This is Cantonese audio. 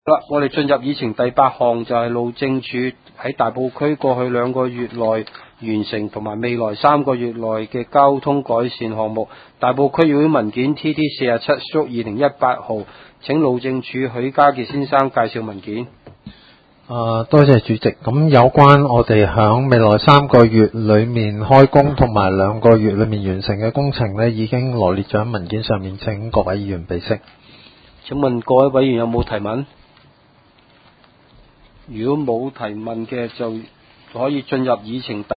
好啦，我哋進入議程第8項，就係路政署喺大埔區過去2個月內完成同埋未來3個月內嘅交通改善項目。大埔區議會文件 TT47/2018 號，請路政署許家傑先生介紹文件。 多謝主席。咁有關我哋響未來3個月裏面開工同埋2個月裏面完成嘅工程呢，已經羅列咗喺文件上面，請各位議員備悉。 請問各位委員有冇提問？如果冇提問嘅，就可以進入議程。